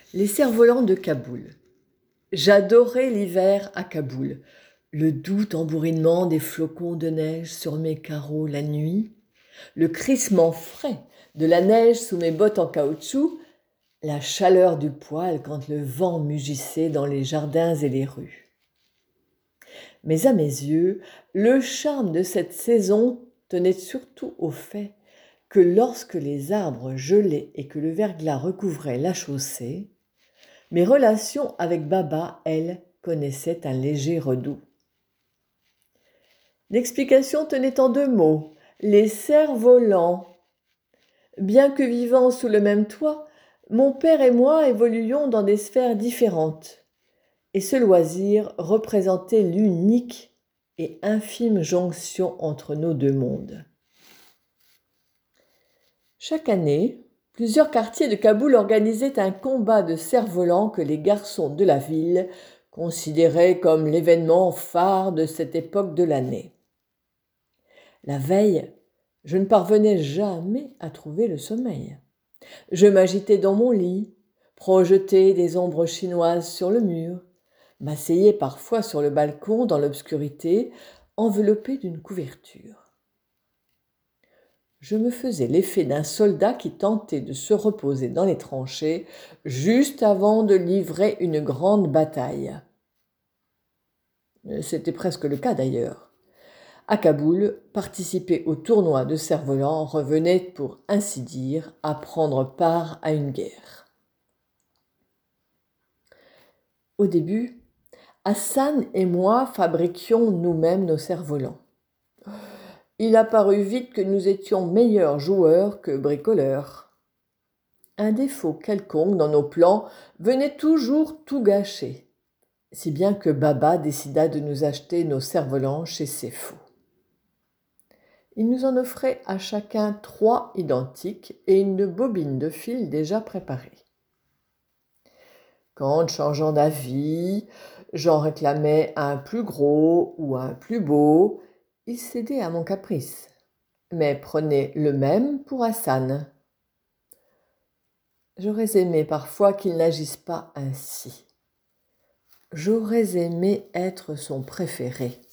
Les cerfs-volants de Kaboul. J'adorais l'hiver à Kaboul, le doux tambourinement des flocons de neige sur mes carreaux la nuit, le crissement frais de la neige sous mes bottes en caoutchouc, la chaleur du poêle quand le vent mugissait dans les jardins et les rues. Mais à mes yeux, le charme de cette saison tenait surtout au fait que lorsque les arbres gelaient et que le verglas recouvrait la chaussée, mes relations avec Baba, elles, connaissaient un léger redout. L'explication tenait en 2 mots, les cerfs-volants. Bien que vivant sous le même toit, mon père et moi évoluions dans des sphères différentes, et ce loisir représentait l'unique et infime jonction entre nos 2 mondes. Chaque année, plusieurs quartiers de Kaboul organisaient un combat de cerfs-volants que les garçons de la ville considéraient comme l'événement phare de cette époque de l'année. La veille, je ne parvenais jamais à trouver le sommeil. Je m'agitais dans mon lit, projetais des ombres chinoises sur le mur, m'asseyais parfois sur le balcon dans l'obscurité, enveloppé d'une couverture. Je me faisais l'effet d'un soldat qui tentait de se reposer dans les tranchées juste avant de livrer une grande bataille. C'était presque le cas d'ailleurs. À Kaboul, participer au tournoi de cerfs-volants revenait, pour ainsi dire, à prendre part à une guerre. Au début, Hassan et moi fabriquions nous-mêmes nos cerfs-volants. Il apparut vite que nous étions meilleurs joueurs que bricoleurs. Un défaut quelconque dans nos plans venait toujours tout gâcher, si bien que Baba décida de nous acheter nos cerfs-volants chez Sefo. Il nous en offrait à chacun 3 identiques et une bobine de fil déjà préparée. Quand, changeant d'avis, j'en réclamais un plus gros ou un plus beau, il cédait à mon caprice, mais prenait le même pour Hassan. J'aurais aimé parfois qu'il n'agisse pas ainsi. J'aurais aimé être son préféré.